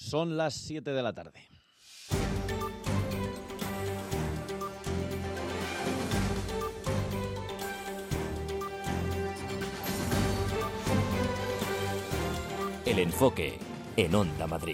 Son las 7 de la tarde. El enfoque en Onda Madrid.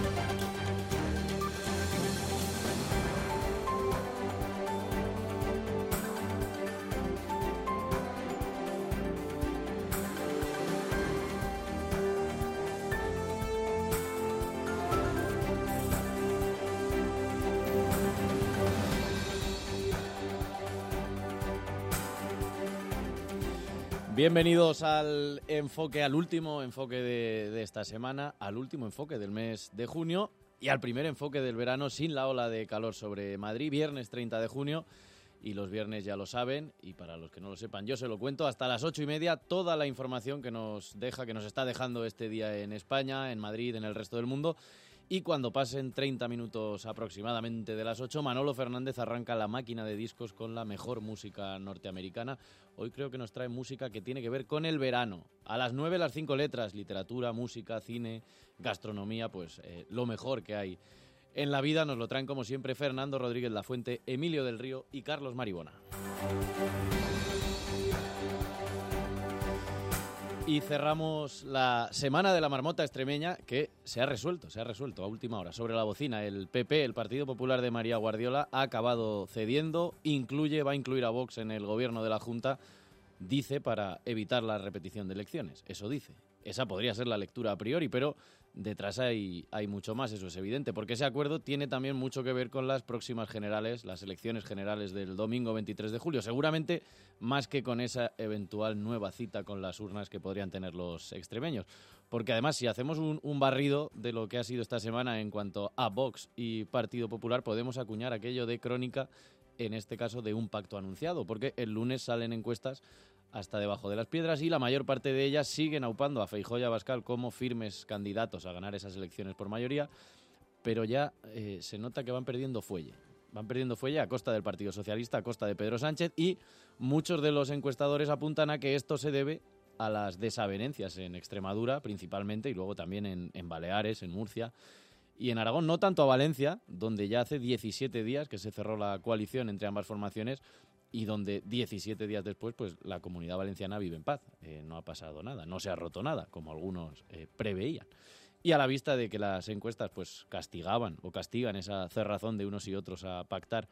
Bienvenidos al enfoque, al último enfoque de esta semana, al último enfoque del mes de junio y al primer enfoque del verano sin la ola de calor sobre Madrid, viernes 30 de junio. Y los viernes ya lo saben, y para los que no lo sepan, yo se lo cuento, hasta las 8:30, toda la información que nos está dejando este día en España, en Madrid, en el resto del mundo. Y cuando pasen 30 minutos aproximadamente de las 8, Manolo Fernández arranca la máquina de discos con la mejor música norteamericana. Hoy creo que nos trae música que tiene que ver con el verano. A las 9, las 5 letras, literatura, música, cine, gastronomía, pues lo mejor que hay en la vida. Nos lo traen como siempre Fernando Rodríguez Lafuente, Emilio del Río y Carlos Maribona. Y cerramos la semana de la marmota extremeña, que se ha resuelto a última hora. Sobre la bocina, el PP, el Partido Popular de María Guardiola, ha acabado cediendo, va a incluir a Vox en el gobierno de la Junta, dice, para evitar la repetición de elecciones. Eso dice. Esa podría ser la lectura a priori, pero detrás hay mucho más, eso es evidente, porque ese acuerdo tiene también mucho que ver con las próximas generales, las elecciones generales del domingo 23 de julio, seguramente más que con esa eventual nueva cita con las urnas que podrían tener los extremeños. Porque además, si hacemos un barrido de lo que ha sido esta semana en cuanto a Vox y Partido Popular, podemos acuñar aquello de crónica, en este caso de un pacto anunciado, porque el lunes salen encuestas hasta debajo de las piedras y la mayor parte de ellas siguen aupando a Feijóo y a Abascal como firmes candidatos a ganar esas elecciones por mayoría, pero ya se nota que van perdiendo fuelle. Van perdiendo fuelle a costa del Partido Socialista, a costa de Pedro Sánchez, y muchos de los encuestadores apuntan a que esto se debe a las desavenencias en Extremadura principalmente, y luego también en Baleares, en Murcia y en Aragón, no tanto a Valencia, donde ya hace 17 días que se cerró la coalición entre ambas formaciones y donde 17 días después pues la Comunidad Valenciana vive en paz. No ha pasado nada, no se ha roto nada, como algunos preveían. Y a la vista de que las encuestas pues castigaban o castigan esa cerrazón de unos y otros a pactar,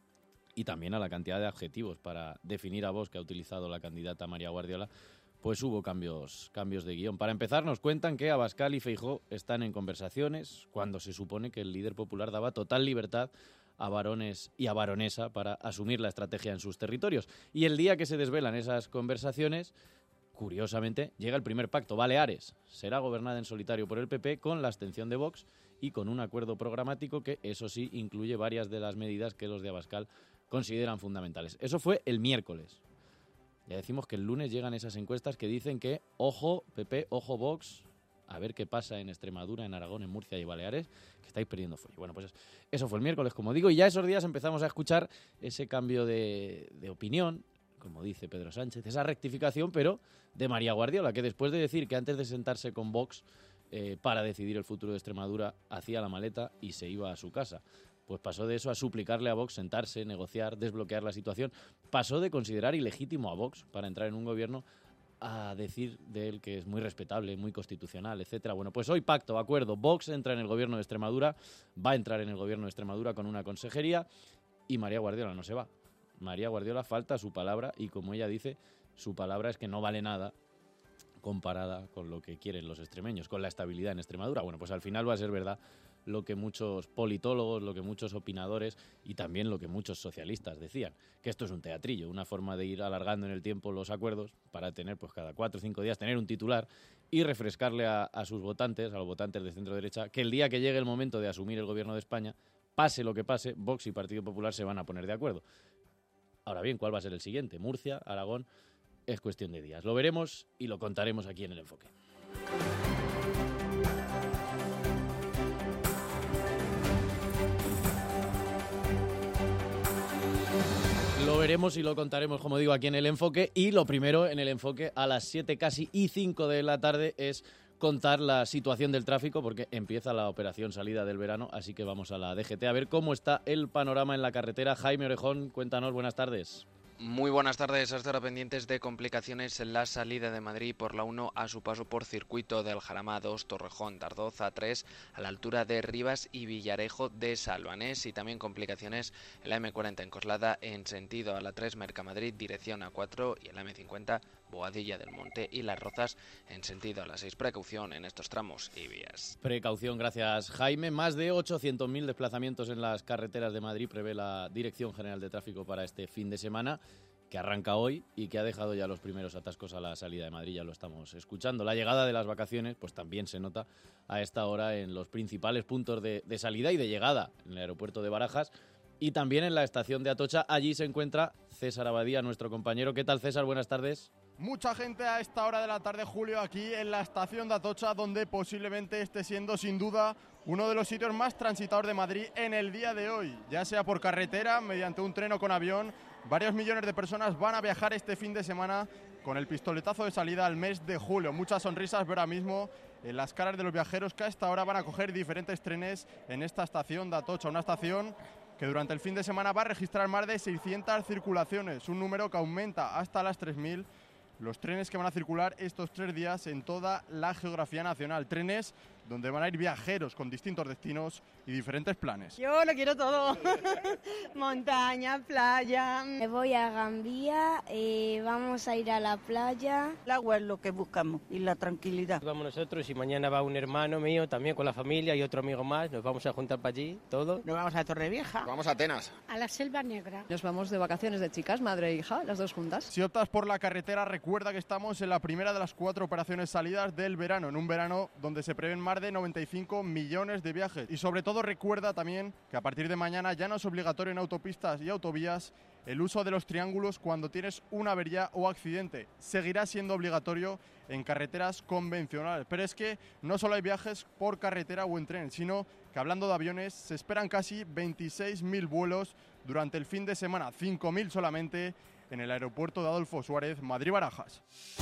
y también a la cantidad de adjetivos para definir a Vox que ha utilizado la candidata María Guardiola, pues hubo cambios de guión. Para empezar, nos cuentan que Abascal y Feijóo están en conversaciones cuando se supone que el líder popular daba total libertad a varones y a baronesa para asumir la estrategia en sus territorios. Y el día que se desvelan esas conversaciones, curiosamente, llega el primer pacto. Baleares será gobernada en solitario por el PP con la abstención de Vox y con un acuerdo programático que, eso sí, incluye varias de las medidas que los de Abascal consideran fundamentales. Eso fue el miércoles. Ya decimos que el lunes llegan esas encuestas que dicen que, ojo PP, ojo Vox, a ver qué pasa en Extremadura, en Aragón, en Murcia y Baleares, que estáis perdiendo fuelle. Bueno, pues eso fue el miércoles, como digo, y ya esos días empezamos a escuchar ese cambio de opinión, como dice Pedro Sánchez, esa rectificación, pero de María Guardiola, que después de decir que antes de sentarse con Vox para decidir el futuro de Extremadura, hacía la maleta y se iba a su casa. Pues pasó de eso a suplicarle a Vox sentarse, negociar, desbloquear la situación. Pasó de considerar ilegítimo a Vox para entrar en un gobierno a decir de él que es muy respetable, muy constitucional, etcétera. Bueno, pues hoy pacto, acuerdo. Vox entra en el gobierno de Extremadura, va a entrar en el gobierno de Extremadura con una consejería y María Guardiola no se va. María Guardiola falta su palabra y, como ella dice, su palabra es que no vale nada comparada con lo que quieren los extremeños, con la estabilidad en Extremadura. Bueno, pues al final va a ser verdad lo que muchos politólogos, lo que muchos opinadores y también lo que muchos socialistas decían, que esto es un teatrillo, una forma de ir alargando en el tiempo los acuerdos para tener, pues cada 4 o 5 días, tener un titular y refrescarle a sus votantes, a los votantes de centro-derecha, que el día que llegue el momento de asumir el gobierno de España, pase lo que pase, Vox y Partido Popular se van a poner de acuerdo. Ahora bien, ¿cuál va a ser el siguiente? Murcia, Aragón, es cuestión de días. Lo veremos y lo contaremos aquí en El Enfoque. Lo veremos y lo contaremos, como digo, aquí en El Enfoque. Y lo primero en El Enfoque, a las 7 casi y 5 de la tarde, es contar la situación del tráfico porque empieza la operación salida del verano, así que vamos a la DGT a ver cómo está el panorama en la carretera. Jaime Orejón, cuéntanos, buenas tardes. Muy buenas tardes. Hasta ahora pendientes de complicaciones en la salida de Madrid por la 1 a su paso por circuito del Jarama 2, Torrejón, Dardoz A3 a la altura de Rivas y Villarejo de Salvanés, y también complicaciones en la M40 en Coslada en sentido a la 3 Mercamadrid dirección A4 y en la M50 Boadilla del Monte y Las Rozas en sentido a la 6. Precaución en estos tramos y vías. Precaución, gracias Jaime. Más de 800.000 desplazamientos en las carreteras de Madrid prevé la Dirección General de Tráfico para este fin de semana, que arranca hoy y que ha dejado ya los primeros atascos a la salida de Madrid, ya lo estamos escuchando. La llegada de las vacaciones pues también se nota a esta hora en los principales puntos de salida y de llegada, en el aeropuerto de Barajas y también en la estación de Atocha. Allí se encuentra César Abadía, nuestro compañero. ¿Qué tal, César? Buenas tardes. Mucha gente a esta hora de la tarde, Julio, aquí en la estación de Atocha, donde posiblemente esté siendo sin duda uno de los sitios más transitados de Madrid en el día de hoy, ya sea por carretera, mediante un tren o con avión. Varios millones de personas van a viajar este fin de semana con el pistoletazo de salida al mes de julio. Muchas sonrisas veo ahora mismo en las caras de los viajeros que a esta hora van a coger diferentes trenes en esta estación de Atocha, una estación que durante el fin de semana va a registrar más de 600 circulaciones, un número que aumenta hasta las 3.000. Los trenes que van a circular estos 3 días en toda la geografía nacional. Trenes donde van a ir viajeros con distintos destinos y diferentes planes. Yo lo quiero todo. Montaña, playa. Me voy a Gambía, vamos a ir a la playa. El agua es lo que buscamos y la tranquilidad. Vamos nosotros y mañana va un hermano mío también con la familia y otro amigo más. Nos vamos a juntar para allí, todos. Nos vamos a Torrevieja. Vamos a Atenas. A la Selva Negra. Nos vamos de vacaciones de chicas, madre e hija, las dos juntas. Si optas por la carretera, recuerda que estamos en la primera de las 4 operaciones salidas del verano, en un verano donde se prevén más de 95 millones de viajes. Y sobre todo recuerda también que a partir de mañana ya no es obligatorio en autopistas y autovías el uso de los triángulos cuando tienes una avería o accidente. Seguirá siendo obligatorio en carreteras convencionales. Pero es que no solo hay viajes por carretera o en tren, sino que hablando de aviones se esperan casi 26.000 vuelos durante el fin de semana, 5.000 solamente en el aeropuerto de Adolfo Suárez, Madrid-Barajas.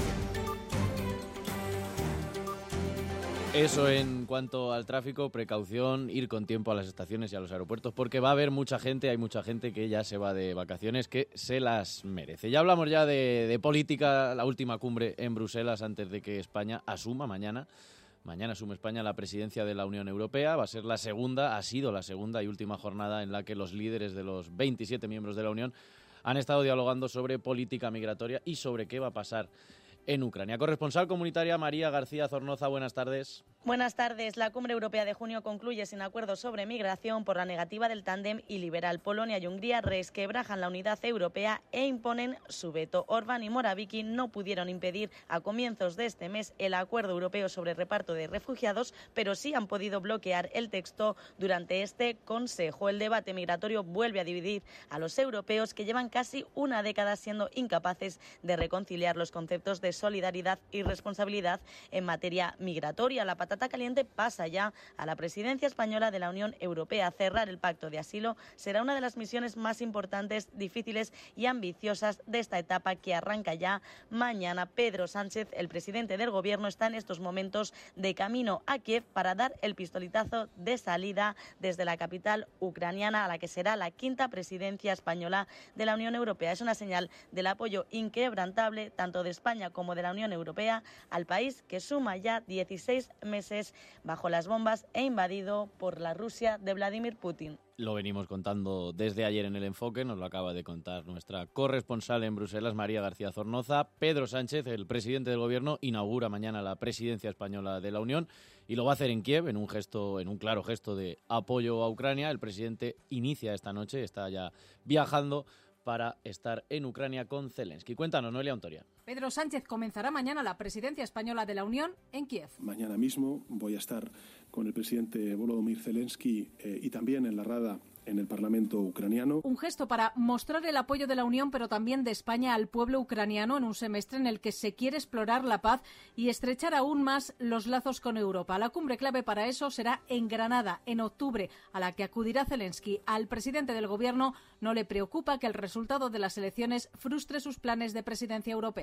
Eso en cuanto al tráfico, precaución, ir con tiempo a las estaciones y a los aeropuertos, porque va a haber mucha gente, hay mucha gente que ya se va de vacaciones, que se las merece. Ya hablamos ya de política, la última cumbre en Bruselas antes de que España asuma mañana asume España la presidencia de la Unión Europea. Va a ser la segunda, ha sido la segunda y última jornada en la que los líderes de los 27 miembros de la Unión han estado dialogando sobre política migratoria y sobre qué va a pasar en Ucrania. Corresponsal comunitaria María García Zornoza, buenas tardes. Buenas tardes. La cumbre europea de junio concluye sin acuerdo sobre migración por la negativa del tándem iliberal. Polonia y Hungría resquebrajan la unidad europea e imponen su veto. Orbán y Morawiecki no pudieron impedir a comienzos de este mes el acuerdo europeo sobre reparto de refugiados, pero sí han podido bloquear el texto durante este Consejo. El debate migratorio vuelve a dividir a los europeos, que llevan casi una década siendo incapaces de reconciliar los conceptos de solidaridad y responsabilidad en materia migratoria. La patata caliente pasa ya a la presidencia española de la Unión Europea. Cerrar el pacto de asilo será una de las misiones más importantes, difíciles y ambiciosas de esta etapa que arranca ya mañana. Pedro Sánchez, el presidente del gobierno, está en estos momentos de camino a Kiev para dar el pistoletazo de salida desde la capital ucraniana a la que será la quinta presidencia española de la Unión Europea. Es una señal del apoyo inquebrantable tanto de España como de la Unión Europea al país, que suma ya 16 meses bajo las bombas e invadido por la Rusia de Vladimir Putin. Lo venimos contando desde ayer en El Enfoque, nos lo acaba de contar nuestra corresponsal en Bruselas, María García Zornoza. Pedro Sánchez, el presidente del gobierno, inaugura mañana la presidencia española de la Unión y lo va a hacer en Kiev, en un claro gesto de apoyo a Ucrania. El presidente inicia esta noche, está ya viajando para estar en Ucrania con Zelensky. Cuéntanos, Noelia Ontoria. Pedro Sánchez comenzará mañana la presidencia española de la Unión en Kiev. Mañana mismo voy a estar con el presidente Volodymyr Zelensky y también en la Rada en el Parlamento ucraniano. Un gesto para mostrar el apoyo de la Unión, pero también de España al pueblo ucraniano en un semestre en el que se quiere explorar la paz y estrechar aún más los lazos con Europa. La cumbre clave para eso será en Granada, en octubre, a la que acudirá Zelensky. Al presidente del gobierno no le preocupa que el resultado de las elecciones frustre sus planes de presidencia europea.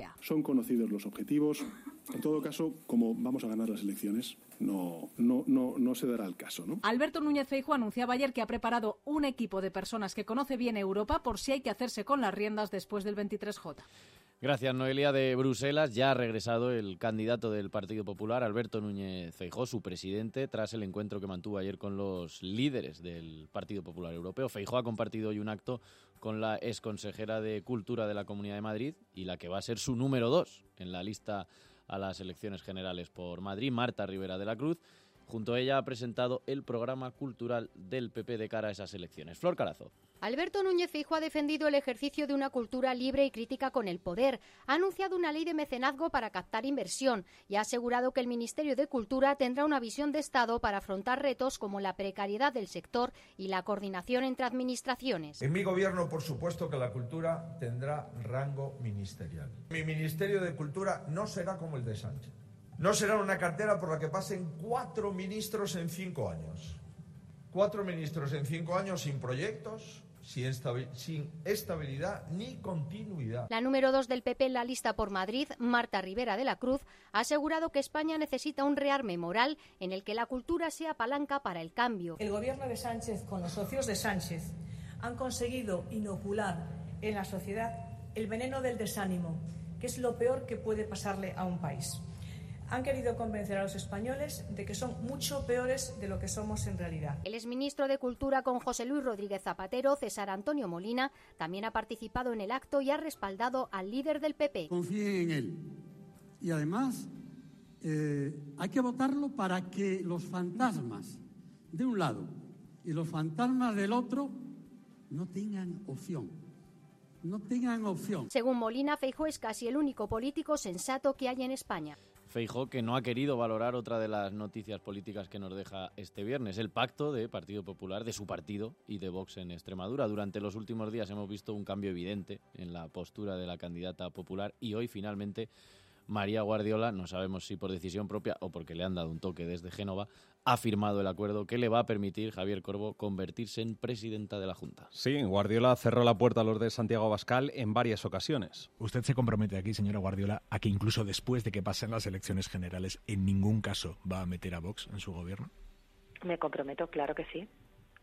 Europea. Son conocidos los objetivos. En todo caso, como vamos a ganar las elecciones, no se dará el caso, ¿no? Alberto Núñez Feijóo anunciaba ayer que ha preparado un equipo de personas que conoce bien Europa por si hay que hacerse con las riendas después del 23J. Gracias, Noelia. De Bruselas ya ha regresado el candidato del Partido Popular, Alberto Núñez Feijóo, su presidente, tras el encuentro que mantuvo ayer con los líderes del Partido Popular Europeo. Feijóo ha compartido hoy un acto con la exconsejera de Cultura de la Comunidad de Madrid y la que va a ser su número 2 en la lista a las elecciones generales por Madrid, Marta Rivera de la Cruz. Junto a ella ha presentado el programa cultural del PP de cara a esas elecciones. Flor Carazo. Alberto Núñez Feijóo ha defendido el ejercicio de una cultura libre y crítica con el poder, ha anunciado una ley de mecenazgo para captar inversión y ha asegurado que el Ministerio de Cultura tendrá una visión de Estado para afrontar retos como la precariedad del sector y la coordinación entre administraciones. En mi gobierno, por supuesto, que la cultura tendrá rango ministerial. Mi Ministerio de Cultura no será como el de Sánchez. No será una cartera por la que pasen 4 ministros en 5 años. 4 ministros en 5 años sin proyectos, sin estabilidad ni continuidad. La número 2 del PP en la lista por Madrid, Marta Rivera de la Cruz, ha asegurado que España necesita un rearme moral en el que la cultura sea palanca para el cambio. El gobierno de Sánchez, con los socios de Sánchez, han conseguido inocular en la sociedad el veneno del desánimo, que es lo peor que puede pasarle a un país. Han querido convencer a los españoles de que son mucho peores de lo que somos en realidad. El exministro de Cultura con José Luis Rodríguez Zapatero, César Antonio Molina, también ha participado en el acto y ha respaldado al líder del PP. Confíen en él. Y además hay que votarlo para que los fantasmas de un lado y los fantasmas del otro no tengan opción. Según Molina, Feijóo es casi el único político sensato que hay en España. Feijóo, que no ha querido valorar otra de las noticias políticas que nos deja este viernes, el pacto de Partido Popular, de su partido y de Vox en Extremadura. Durante los últimos días hemos visto un cambio evidente en la postura de la candidata popular y hoy finalmente María Guardiola, no sabemos si por decisión propia o porque le han dado un toque desde Génova, ha firmado el acuerdo que le va a permitir, Javier Corbo, convertirse en presidenta de la Junta. Sí, Guardiola cerró la puerta a los de Santiago Abascal en varias ocasiones. Usted se compromete aquí, señora Guardiola, a que incluso después de que pasen las elecciones generales, en ningún caso va a meter a Vox en su gobierno. Me comprometo, claro que sí.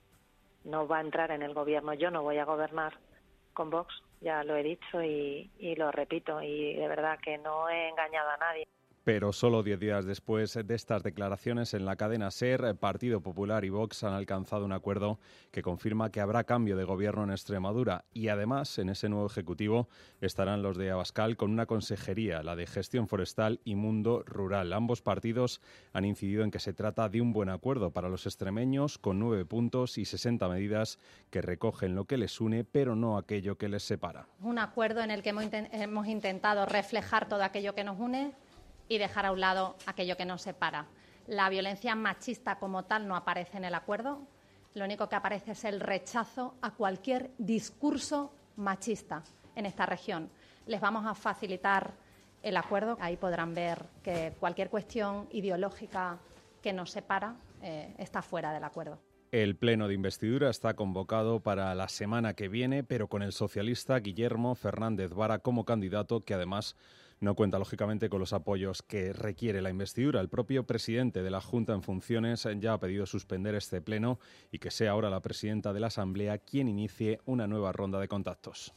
No va a entrar en el gobierno, yo no voy a gobernar con Vox, ya lo he dicho y lo repito, y de verdad que no he engañado a nadie. Pero solo 10 días después de estas declaraciones en la cadena SER, Partido Popular y Vox han alcanzado un acuerdo que confirma que habrá cambio de gobierno en Extremadura y además en ese nuevo ejecutivo estarán los de Abascal con una consejería, la de Gestión Forestal y Mundo Rural. Ambos partidos han incidido en que se trata de un buen acuerdo para los extremeños con 9 puntos y 60 medidas que recogen lo que les une pero no aquello que les separa. Un acuerdo en el que hemos intentado reflejar todo aquello que nos une y dejar a un lado aquello que nos separa. La violencia machista como tal no aparece en el acuerdo. Lo único que aparece es el rechazo a cualquier discurso machista en esta región. Les vamos a facilitar el acuerdo. Ahí podrán ver que cualquier cuestión ideológica que nos separa está fuera del acuerdo. El pleno de investidura está convocado para la semana que viene, pero con el socialista Guillermo Fernández Vara como candidato, que además no cuenta, lógicamente, con los apoyos que requiere la investidura. El propio presidente de la Junta en funciones ya ha pedido suspender este pleno y que sea ahora la presidenta de la Asamblea quien inicie una nueva ronda de contactos.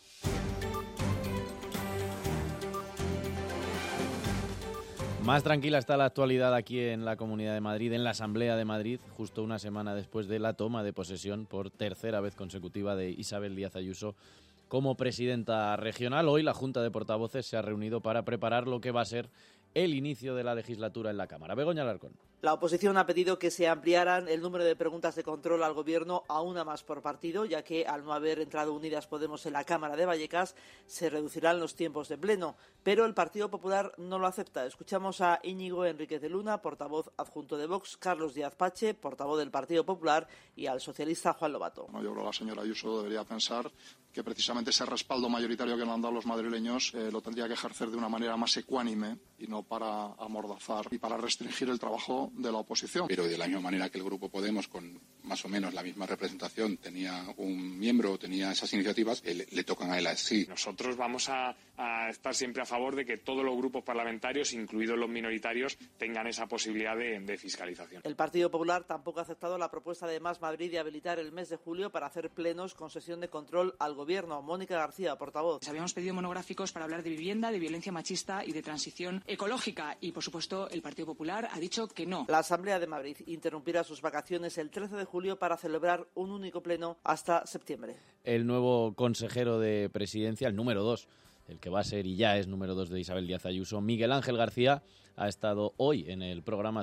Más tranquila está la actualidad aquí en la Comunidad de Madrid, en la Asamblea de Madrid, justo una semana después de la toma de posesión por tercera vez consecutiva de Isabel Díaz Ayuso como presidenta regional. Hoy la Junta de Portavoces se ha reunido para preparar lo que va a ser el inicio de la legislatura en la Cámara. Begoña Alarcón. La oposición ha pedido que se ampliaran el número de preguntas de control al Gobierno a una más por partido, ya que al no haber entrado Unidas Podemos en la Cámara de Vallecas, se reducirán los tiempos de pleno. Pero el Partido Popular no lo acepta. Escuchamos a Íñigo Enríquez de Luna, portavoz adjunto de Vox, Carlos Díaz Pache, portavoz del Partido Popular, y al socialista Juan Lobato. Yo creo que la señora Ayuso debería pensar que precisamente ese respaldo mayoritario que le han dado los madrileños lo tendría que ejercer de una manera más ecuánime y no para amordazar y para restringir el trabajo de la oposición. Pero de la misma manera que el Grupo Podemos, con más o menos la misma representación tenía un miembro o tenía esas iniciativas, le tocan a él así. Nosotros vamos a estar siempre a favor de que todos los grupos parlamentarios, incluidos los minoritarios, tengan esa posibilidad de fiscalización. El Partido Popular tampoco ha aceptado la propuesta de Más Madrid de habilitar el mes de julio para hacer plenos con sesión de control al Gobierno. Mónica García, portavoz. Habíamos pedido monográficos para hablar de vivienda, de violencia machista y de transición ecológica y, por supuesto, el Partido Popular ha dicho que no. La Asamblea de Madrid interrumpirá sus vacaciones el 13 de julio para celebrar un único pleno hasta septiembre. El nuevo consejero de Presidencia, el número 2, el que va a ser y ya es número 2 de Isabel Díaz Ayuso, Miguel Ángel García, ha estado hoy en el programa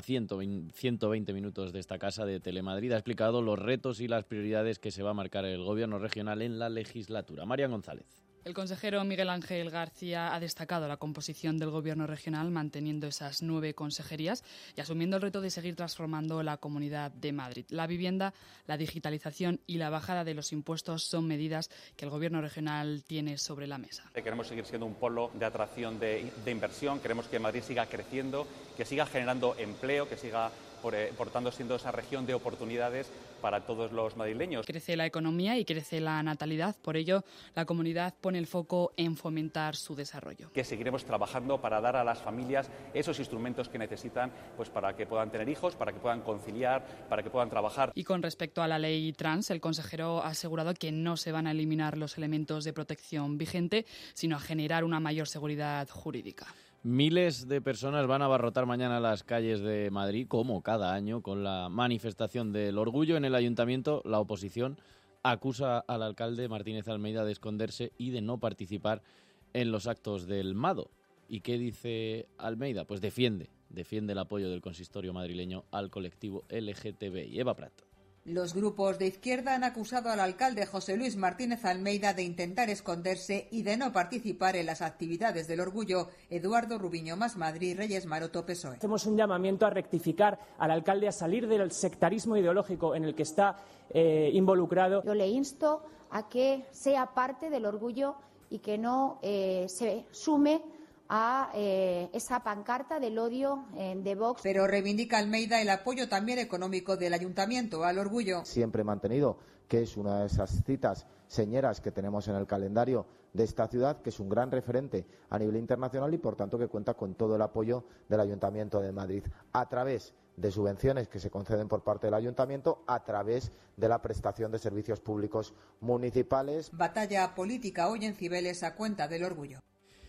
120 minutos de esta casa de Telemadrid. Ha explicado los retos y las prioridades que se va a marcar el Gobierno regional en la legislatura. Marian González. El consejero Miguel Ángel García ha destacado la composición del Gobierno regional, manteniendo esas 9 consejerías y asumiendo el reto de seguir transformando la Comunidad de Madrid. La vivienda, la digitalización y la bajada de los impuestos son medidas que el Gobierno regional tiene sobre la mesa. Queremos seguir siendo un polo de atracción de inversión, queremos que Madrid siga creciendo, que siga generando empleo, que siga por tanto siendo esa región de oportunidades para todos los madrileños. Crece la economía y crece la natalidad, por ello la comunidad pone el foco en fomentar su desarrollo. Que seguiremos trabajando para dar a las familias esos instrumentos que necesitan, pues para que puedan tener hijos, para que puedan conciliar, para que puedan trabajar. Y con respecto a la ley trans, el consejero ha asegurado que no se van a eliminar los elementos de protección vigente, sino a generar una mayor seguridad jurídica. Miles de personas van a abarrotar mañana las calles de Madrid, como cada año, con la manifestación del orgullo. En el ayuntamiento, la oposición acusa al alcalde Martínez Almeida de esconderse y de no participar en los actos del MADO. ¿Y qué dice Almeida? Pues defiende el apoyo del consistorio madrileño al colectivo LGTBI. Eva Prat. Los grupos de izquierda han acusado al alcalde José Luis Martínez Almeida de intentar esconderse y de no participar en las actividades del orgullo. Eduardo Rubiño, Más Madrid, Reyes Maroto, PSOE. Hacemos un llamamiento a rectificar al alcalde, a salir del sectarismo ideológico en el que está involucrado. Yo le insto a que sea parte del orgullo y que no se sume a esa pancarta del odio de Vox. Pero reivindica Almeida el apoyo también económico del ayuntamiento al orgullo. Siempre he mantenido que es una de esas citas señeras que tenemos en el calendario de esta ciudad, que es un gran referente a nivel internacional y por tanto que cuenta con todo el apoyo del Ayuntamiento de Madrid a través de subvenciones que se conceden por parte del Ayuntamiento, a través de la prestación de servicios públicos municipales. Batalla política hoy en Cibeles a cuenta del orgullo.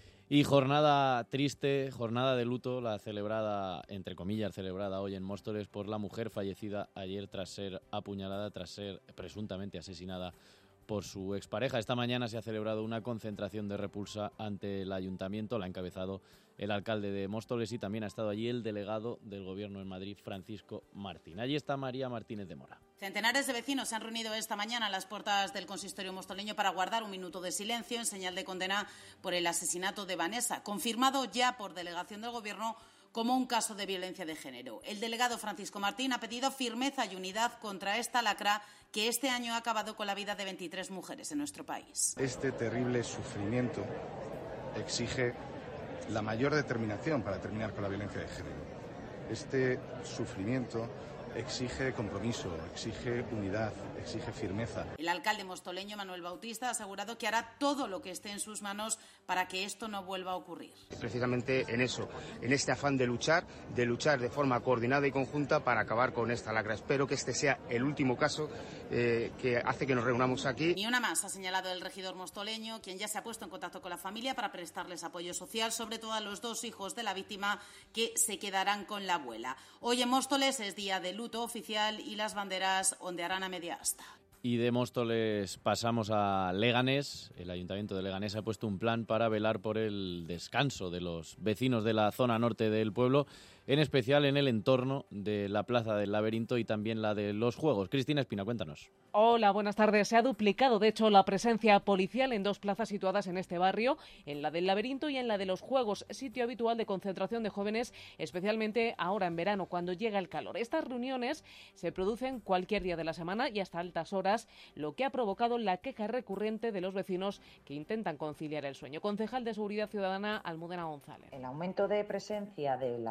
Y jornada triste, jornada de luto, la celebrada, entre comillas, celebrada hoy en Móstoles por la mujer fallecida ayer tras ser apuñalada, tras ser presuntamente asesinada por su expareja. Esta mañana se ha celebrado una concentración de repulsa ante el ayuntamiento, la ha encabezado el alcalde de Móstoles y también ha estado allí el delegado del Gobierno en Madrid, Francisco Martín. Allí está María Martínez de Mora. Centenares de vecinos se han reunido esta mañana a las puertas del consistorio mostoleño para guardar un minuto de silencio en señal de condena por el asesinato de Vanessa, confirmado ya por delegación del Gobierno como un caso de violencia de género. El delegado Francisco Martín ha pedido firmeza y unidad contra esta lacra que este año ha acabado con la vida de 23 mujeres en nuestro país. Este terrible sufrimiento exige la mayor determinación para terminar con la violencia de género. Este sufrimiento exige compromiso, exige unidad, exige firmeza. El alcalde mostoleño Manuel Bautista ha asegurado que hará todo lo que esté en sus manos para que esto no vuelva a ocurrir. Precisamente en eso, en este afán de luchar de forma coordinada y conjunta para acabar con esta lacra. Espero que este sea el último caso que hace que nos reunamos aquí. Ni una más, ha señalado el regidor mostoleño, quien ya se ha puesto en contacto con la familia para prestarles apoyo social, sobre todo a los 2 hijos de la víctima que se quedarán con la abuela. Hoy en Móstoles es día de luto oficial y las banderas ondearán a media asta. Y de Móstoles pasamos a Leganés. El Ayuntamiento de Leganés ha puesto un plan para velar por el descanso de los vecinos de la zona norte del pueblo, en especial en el entorno de la Plaza del Laberinto y también la de los Juegos. Cristina Espina, cuéntanos. Hola, buenas tardes. Se ha duplicado, de hecho, la presencia policial en 2 plazas situadas en este barrio, en la del Laberinto y en la de los Juegos, sitio habitual de concentración de jóvenes, especialmente ahora en verano, cuando llega el calor. Estas reuniones se producen cualquier día de la semana y hasta altas horas, lo que ha provocado la queja recurrente de los vecinos que intentan conciliar el sueño. Concejal de Seguridad Ciudadana, Almudena González. El aumento de presencia de la policía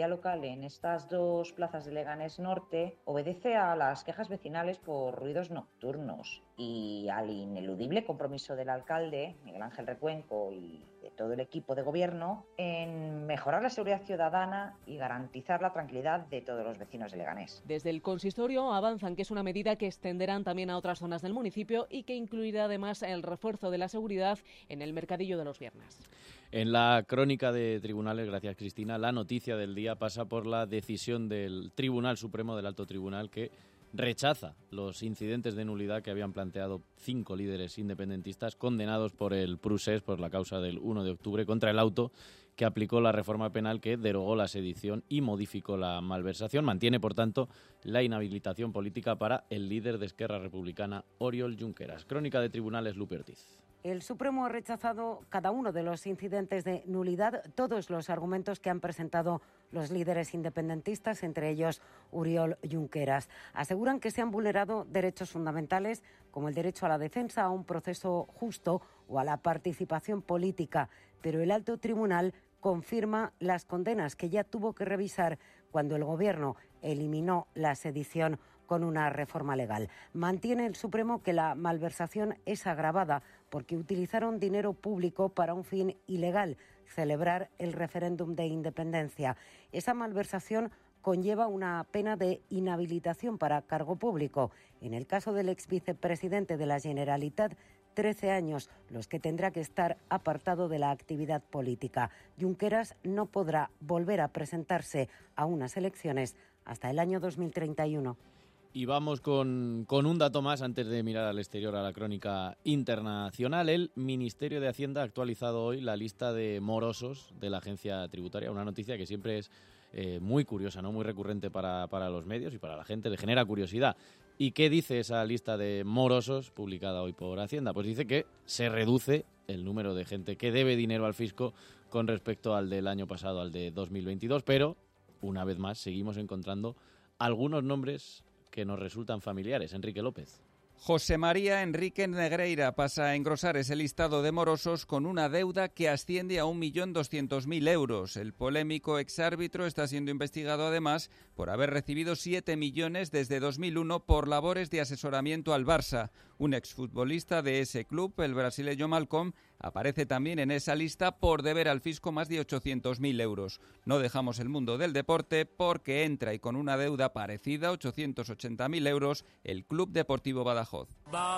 policía local en estas dos plazas de Leganés Norte obedece a las quejas vecinales por ruidos nocturnos y al ineludible compromiso del alcalde, Miguel Ángel Recuenco, y de todo el equipo de gobierno en mejorar la seguridad ciudadana y garantizar la tranquilidad de todos los vecinos de Leganés. Desde el consistorio avanzan que es una medida que extenderán también a otras zonas del municipio y que incluirá además el refuerzo de la seguridad en el mercadillo de los viernes. En la crónica de tribunales, gracias Cristina, la noticia del día pasa por la decisión del Tribunal Supremo, del Alto Tribunal, que rechaza los incidentes de nulidad que habían planteado 5 líderes independentistas condenados por el Prusés por la causa del 1 de octubre contra el auto que aplicó la reforma penal que derogó la sedición y modificó la malversación. Mantiene, por tanto, la inhabilitación política para el líder de Esquerra Republicana, Oriol Junqueras. Crónica de tribunales, Lupe Ortiz. El Supremo ha rechazado cada uno de los incidentes de nulidad, todos los argumentos que han presentado los líderes independentistas, entre ellos Oriol Junqueras. Aseguran que se han vulnerado derechos fundamentales como el derecho a la defensa, a un proceso justo o a la participación política, pero el Alto Tribunal confirma las condenas que ya tuvo que revisar cuando el Gobierno eliminó la sedición con una reforma legal. Mantiene el Supremo que la malversación es agravada porque utilizaron dinero público para un fin ilegal, celebrar el referéndum de independencia. Esa malversación conlleva una pena de inhabilitación para cargo público. En el caso del exvicepresidente de la Generalitat, 13 años los que tendrá que estar apartado de la actividad política. Junqueras no podrá volver a presentarse a unas elecciones hasta el año 2031. Y vamos con un dato más antes de mirar al exterior, a la crónica internacional. El Ministerio de Hacienda ha actualizado hoy la lista de morosos de la agencia tributaria, una noticia que siempre es muy curiosa, ¿no? Muy recurrente para los medios y para la gente, le genera curiosidad. ¿Y qué dice esa lista de morosos publicada hoy por Hacienda? Pues dice que se reduce el número de gente que debe dinero al fisco con respecto al del año pasado, al de 2022, pero una vez más seguimos encontrando algunos nombres que nos resultan familiares. Enrique López. José María Enrique Negreira pasa a engrosar ese listado de morosos con una deuda que asciende a 1.200.000 euros. El polémico exárbitro está siendo investigado además por haber recibido 7 millones desde 2001 por labores de asesoramiento al Barça. Un exfutbolista de ese club, el brasileño Malcom, aparece también en esa lista por deber al fisco más de 800.000 euros. No dejamos el mundo del deporte porque entra y con una deuda parecida, 880.000 euros, el Club Deportivo Badajoz.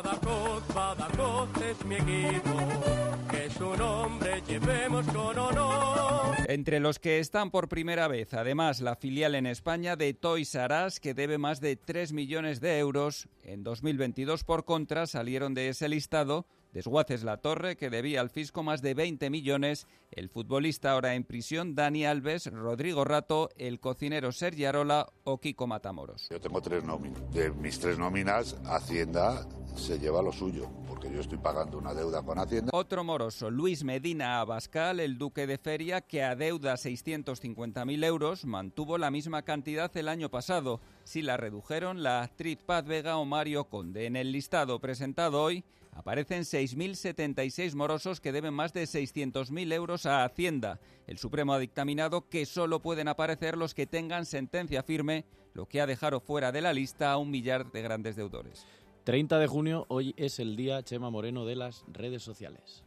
Badajoz es mi equipo, que su nombre llevemos con honor. Entre los que están por primera vez, además, la filial en España de Toys R Us, que debe más de 3 millones de euros. En 2022, por contra, salieron de ese listado Desguaces La Torre, que debía al fisco más de 20 millones, el futbolista ahora en prisión Dani Alves, Rodrigo Rato, el cocinero Sergi Arola o Kiko Matamoros. Yo tengo 3 nóminas. De mis 3 nóminas, Hacienda se lleva lo suyo, porque yo estoy pagando una deuda con Hacienda. Otro moroso, Luis Medina Abascal, el duque de Feria, que adeuda 650.000 euros, mantuvo la misma cantidad el año pasado. Si la redujeron la actriz Paz Vega o Mario Conde. En el listado presentado hoy aparecen 6.076 morosos que deben más de 600.000 euros a Hacienda. El Supremo ha dictaminado que solo pueden aparecer los que tengan sentencia firme, lo que ha dejado fuera de la lista a 1 millar de grandes deudores. 30 de junio, hoy es el día, Chema Moreno, de las redes sociales.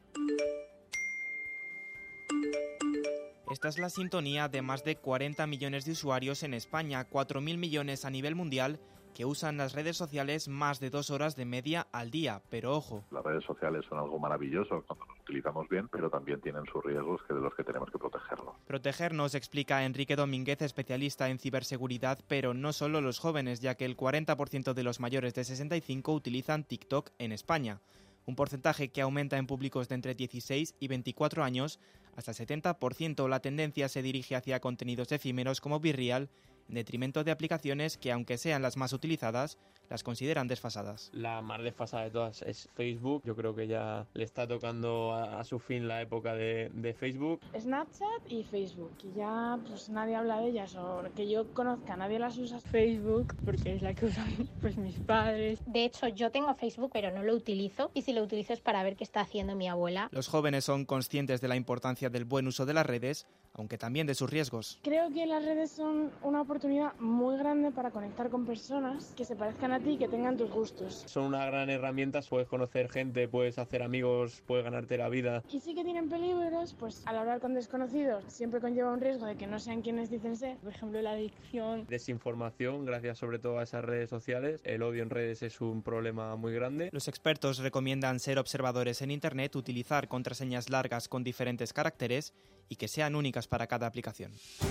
Esta es la sintonía de más de 40 millones de usuarios en España, 4.000 millones a nivel mundial, que usan las redes sociales más de 2 horas de media al día. Pero ojo, las redes sociales son algo maravilloso cuando las utilizamos bien, pero también tienen sus riesgos de los que tenemos que protegernos. Protegernos, explica Enrique Domínguez, especialista en ciberseguridad, pero no solo los jóvenes, ya que el 40% de los mayores de 65 utilizan TikTok en España. Un porcentaje que aumenta en públicos de entre 16 y 24 años, hasta el 70%. La tendencia se dirige hacia contenidos efímeros como Virreal, en detrimento de aplicaciones que, aunque sean las más utilizadas, las consideran desfasadas. La más desfasada de todas es Facebook. Yo creo que ya le está tocando a su fin la época de Facebook. Snapchat y Facebook, y ya pues nadie habla de ellas, o que yo conozca, nadie las usa. Facebook, porque es la que usan pues mis padres. De hecho, yo tengo Facebook, pero no lo utilizo, y si lo utilizo es para ver qué está haciendo mi abuela. Los jóvenes son conscientes de la importancia del buen uso de las redes, aunque también de sus riesgos. Creo que las redes son una oportunidad muy grande para conectar con personas que se parezcan a ti y que tengan tus gustos. Son una gran herramienta, puedes conocer gente, puedes hacer amigos, puedes ganarte la vida. Y sí que tienen peligros, pues al hablar con desconocidos siempre conlleva un riesgo de que no sean quienes dicen ser, por ejemplo la adicción. Desinformación, gracias sobre todo a esas redes sociales. El odio en redes es un problema muy grande. Los expertos recomiendan ser observadores en Internet, utilizar contraseñas largas con diferentes caracteres y que sean únicas para cada aplicación.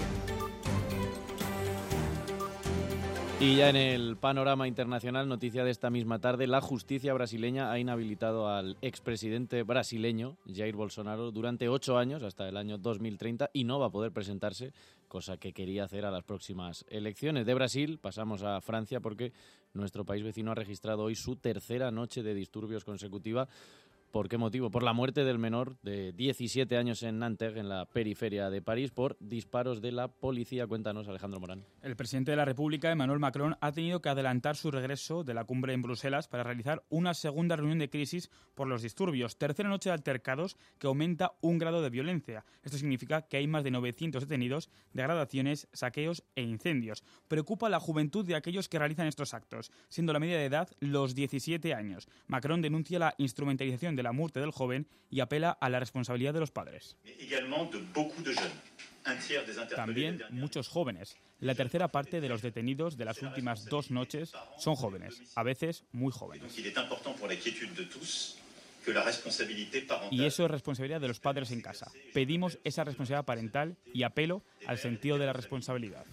Y ya en el panorama internacional, noticia de esta misma tarde, la justicia brasileña ha inhabilitado al expresidente brasileño, Jair Bolsonaro, durante 8 años, hasta el año 2030, y no va a poder presentarse, cosa que quería hacer a las próximas elecciones. De Brasil pasamos a Francia porque nuestro país vecino ha registrado hoy su tercera noche de disturbios consecutiva. ¿Por qué motivo? Por la muerte del menor de 17 años en Nanterre, en la periferia de París, por disparos de la policía. Cuéntanos, Alejandro Morán. El presidente de la República, Emmanuel Macron, ha tenido que adelantar su regreso de la cumbre en Bruselas para realizar una segunda reunión de crisis por los disturbios. Tercera noche de altercados que aumenta un grado de violencia. Esto significa que hay más de 900 detenidos, degradaciones, saqueos e incendios. Preocupa la juventud de aquellos que realizan estos actos, siendo la media de edad los 17 años. Macron denuncia la instrumentalización de la muerte del joven y apela a la responsabilidad de los padres. También muchos jóvenes. La tercera parte de los detenidos de las últimas 2 noches son jóvenes, a veces muy jóvenes. Y eso es responsabilidad de los padres en casa. Pedimos esa responsabilidad parental y apelo al sentido de la responsabilidad.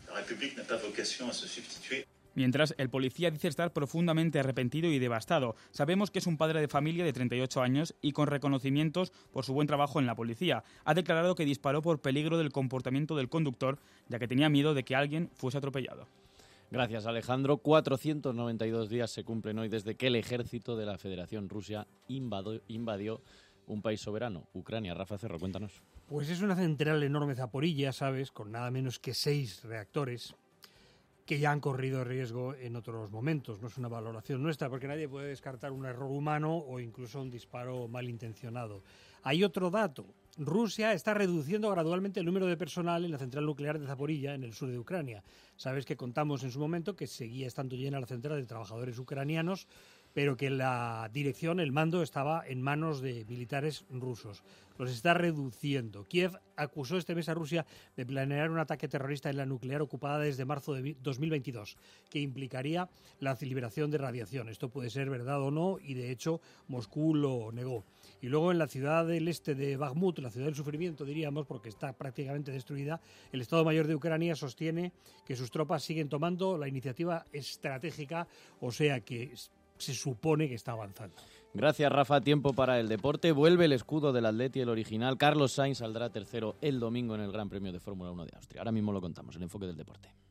Mientras, el policía dice estar profundamente arrepentido y devastado. Sabemos que es un padre de familia de 38 años y con reconocimientos por su buen trabajo en la policía. Ha declarado que disparó por peligro del comportamiento del conductor, ya que tenía miedo de que alguien fuese atropellado. Gracias, Alejandro. 492 días se cumplen hoy desde que el ejército de la Federación Rusa invadió un país soberano, Ucrania. Rafa Cerro, cuéntanos. Pues es una central enorme, Zaporilla, ¿sabes?, con nada menos que 6 reactores que ya han corrido riesgo en otros momentos. No es una valoración nuestra, porque nadie puede descartar un error humano o incluso un disparo malintencionado. Hay otro dato. Rusia está reduciendo gradualmente el número de personal en la central nuclear de Zaporilla, en el sur de Ucrania. Sabes que contamos en su momento que seguía estando llena la central de trabajadores ucranianos, pero que la dirección, el mando, estaba en manos de militares rusos. Los está reduciendo. Kiev acusó este mes a Rusia de planear un ataque terrorista en la nuclear ocupada desde marzo de 2022, que implicaría la liberación de radiación. Esto puede ser verdad o no, y de hecho Moscú lo negó. Y luego en la ciudad del este de Bakhmut, la ciudad del sufrimiento, diríamos, porque está prácticamente destruida, el Estado Mayor de Ucrania sostiene que sus tropas siguen tomando la iniciativa estratégica, o sea que se supone que está avanzando. Gracias, Rafa. Tiempo para el deporte. Vuelve el escudo del Atleti, el original. Carlos Sainz saldrá tercero el domingo en el Gran Premio de Fórmula 1 de Austria. Ahora mismo lo contamos, el enfoque del deporte.